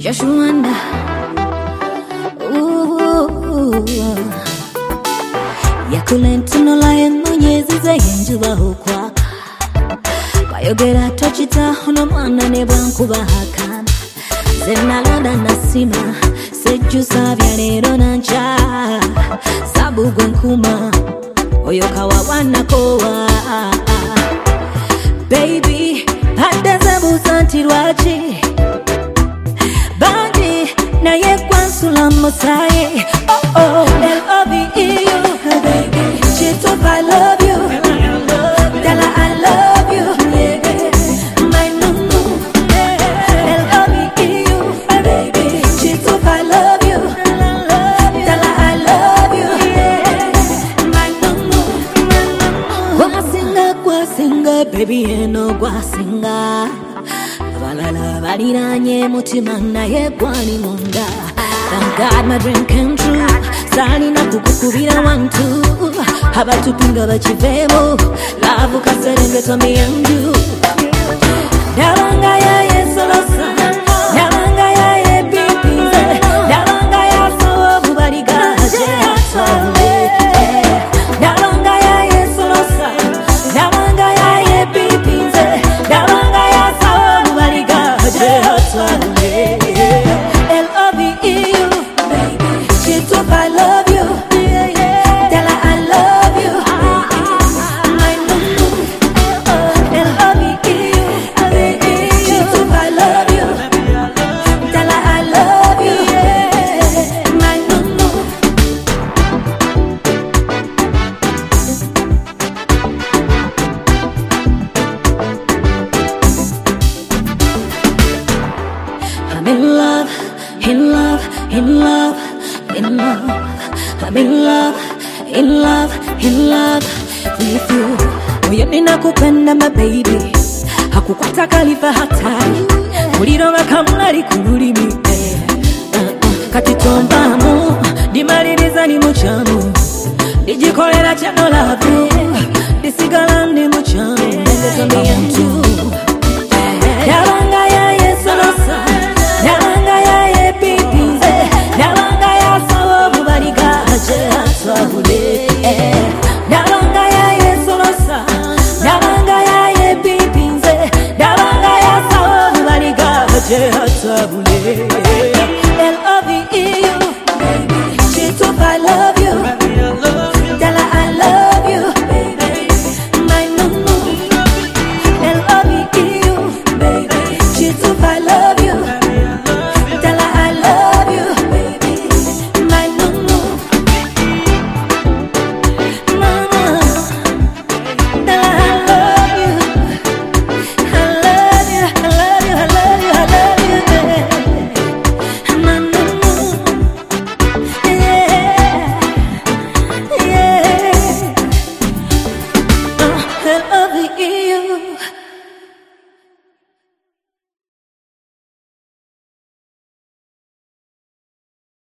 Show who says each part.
Speaker 1: just wonder. Ooh, yakulentu no laye monyezi ze yenjuba hokwa. Bayogera tochita hono mwana ne bwankuba hakana. Zena londa nasima seju sabya lero nanja. Sabu gwenkuma oyo kawawana kowa. Baby, hadeza buzanti lwachi. Bandi na ye kwansula mosaye. Oh oh, L-O-V-E-U, baby. Chito, I love you. Dala, I love you. My nunu. L-O-V-E-U, baby. Chito, I love you. Dala, I love you. My nunu. Gwasinga, baby, eno gwasinga. Balala baliranye mutima naye gwani munda. Thank God my dream came true. Sali na kukukubira wantu. Abatupinga bachivemo. Love kaserengeta me and you. Nabanga ya yesolosa. Nabanga ya epipize. Nabanga ya sobu barigaje atole. Nabanga ya yesolosa. Nabanga ya epipize. Nabanga ya sobu barigaje atole. L-O-V-E-U, baby. Chito, I love you. Dala, I love you. My nunu. L-O-V-E-U, baby. Chito, I love you. Dala, I love you. My nunu. I'm in love, in love, in love, in love. I'm in love, in love, in love with you. Moyo ninakupenda my baby. Hakukwata kalifa hatari. Muliro bakamulali kululimi. Katitombamu, dimaliriza ni muchamu. Dijikolera chano love.